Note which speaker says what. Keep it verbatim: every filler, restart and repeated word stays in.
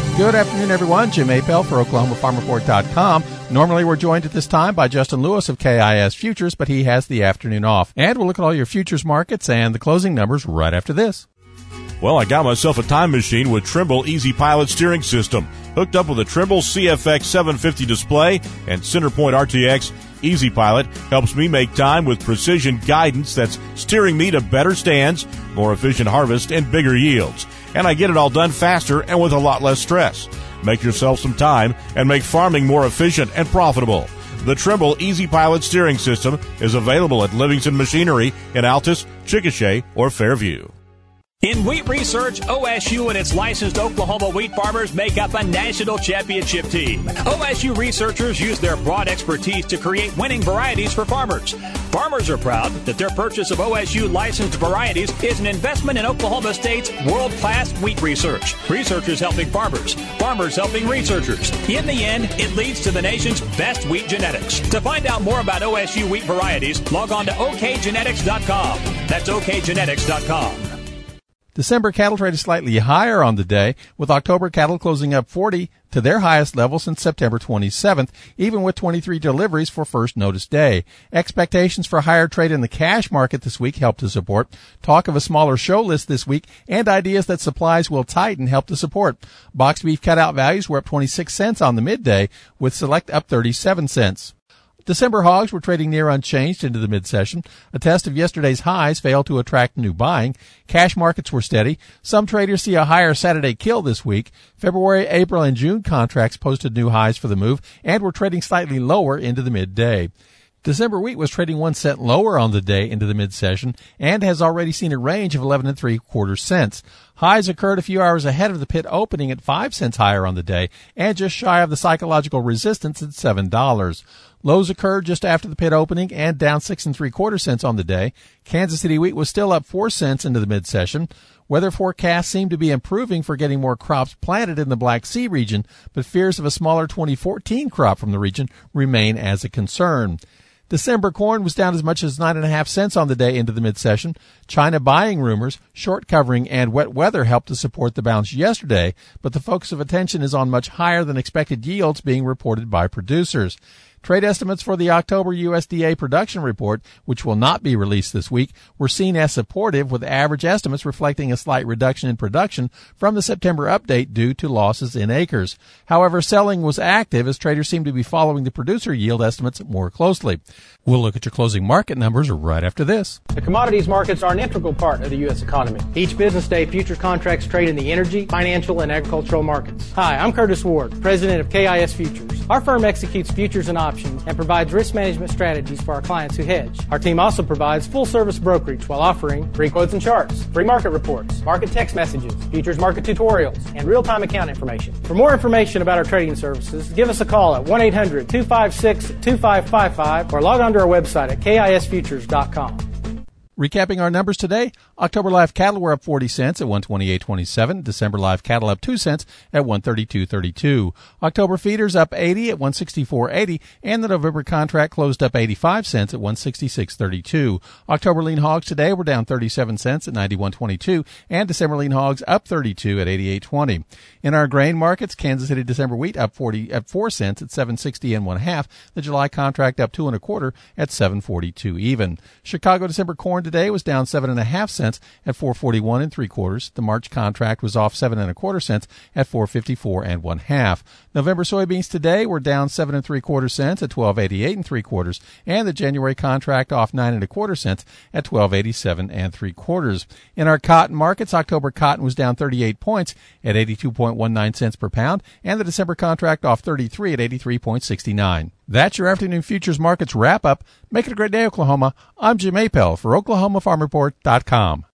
Speaker 1: Good afternoon, everyone. Jim Apel for Oklahoma Farm Report dot com. Normally, we're joined at this time by Justin Lewis of K I S Futures, but he has the afternoon off. And we'll look at all your futures markets and the closing numbers right after this.
Speaker 2: Well, I got myself a time machine with Trimble Easy Pilot steering system. Hooked up with a Trimble C F X seven fifty display and Centerpoint R T X, Easy Pilot helps me make time with precision guidance that's steering me to better stands, more efficient harvest, and bigger yields. And I get it all done faster and with a lot less stress. Make yourself some time and make farming more efficient and profitable. The Trimble Easy Pilot steering system is available at Livingston Machinery in Altus, Chickasha, or Fairview.
Speaker 3: In wheat research, O S U and its licensed Oklahoma wheat farmers make up a national championship team. O S U researchers use their broad expertise to create winning varieties for farmers. Farmers are proud that their purchase of O S U licensed varieties is an investment in Oklahoma State's world-class wheat research. Researchers helping farmers, farmers helping researchers. In the end, it leads to the nation's best wheat genetics. To find out more about O S U wheat varieties, log on to O K genetics dot com. That's O K genetics dot com.
Speaker 1: December cattle trade is slightly higher on the day, with October cattle closing up forty to their highest level since September twenty-seventh, even with twenty-three deliveries for first notice day. Expectations for higher trade in the cash market this week help to support. Talk of a smaller show list this week and ideas that supplies will tighten help to support. Boxed beef cutout values were up twenty-six cents on the midday, with select up thirty-seven cents. December hogs were trading near unchanged into the mid-session. A test of yesterday's highs failed to attract new buying. Cash markets were steady. Some traders see a higher Saturday kill this week. February, April, and June contracts posted new highs for the move and were trading slightly lower into the midday. December wheat was trading one cent lower on the day into the mid-session and has already seen a range of eleven and three quarters cents. Highs occurred a few hours ahead of the pit opening at five cents higher on the day and just shy of the psychological resistance at seven dollars. Lows occurred just after the pit opening and down six and three quarter cents on the day. Kansas City wheat was still up four cents into the mid-session. Weather forecasts seem to be improving for getting more crops planted in the Black Sea region, but fears of a smaller twenty fourteen crop from the region remain as a concern. December corn was down as much as nine and a half cents on the day into the mid-session. China buying rumors, short covering, and wet weather helped to support the bounce yesterday, but the focus of attention is on much higher than expected yields being reported by producers. Trade estimates for the October U S D A production report, which will not be released this week, were seen as supportive, with average estimates reflecting a slight reduction in production from the September update due to losses in acres. However, selling was active as traders seem to be following the producer yield estimates more closely. We'll look at your closing market numbers right after this.
Speaker 4: The commodities markets are an integral part of the U S economy. Each business day, futures contracts trade in the energy, financial, and agricultural markets. Hi, I'm Curtis Ward, president of K I S Futures. Our firm executes futures and options and provides risk management strategies for our clients who hedge. Our team also provides full-service brokerage while offering free quotes and charts, free market reports, market text messages, futures market tutorials, and real-time account information. For more information about our trading services, give us a call at one eight hundred two five six two five five five or log on to our website at K I S futures dot com.
Speaker 1: Recapping our numbers today, October live cattle were up forty cents at one twenty-eight twenty-seven. December live cattle up two cents at one thirty-two thirty-two. October feeders up eighty at one sixty-four eighty, and the November contract closed up eighty-five cents at one sixty-six thirty-two. October lean hogs today were down thirty-seven cents at ninety-one twenty-two, and December lean hogs up thirty-two at eighty-eight twenty. In our grain markets, Kansas City December wheat up forty at four cents at seven sixty and one half. The July contract up two and a quarter at seven forty-two even. Chicago December corn today was down seven and a half cents at four forty-one and three quarters. The March contract was off seven and a quarter cents at four fifty-four and one half. November soybeans today were down seven and three quarter cents at twelve eighty-eight and three quarters, and the January contract off nine and a quarter cents at twelve eighty-seven and three quarters. In our cotton markets, October cotton was down thirty-eight points at eighty-two point one nine cents per pound, and the December contract off thirty-three at eighty-three point six nine. That's your afternoon futures markets wrap up. Make it a great day, Oklahoma. I'm Jim Apel for Oklahoma Farm Report dot com.